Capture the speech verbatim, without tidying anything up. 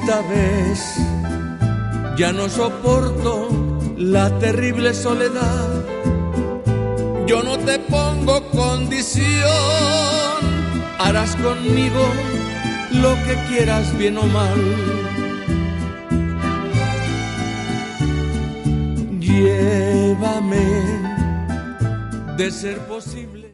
esta vez ya no soporto la terrible soledad. Yo no te pongo condición, harás conmigo lo que quieras, bien o mal. Llévame, de ser posible.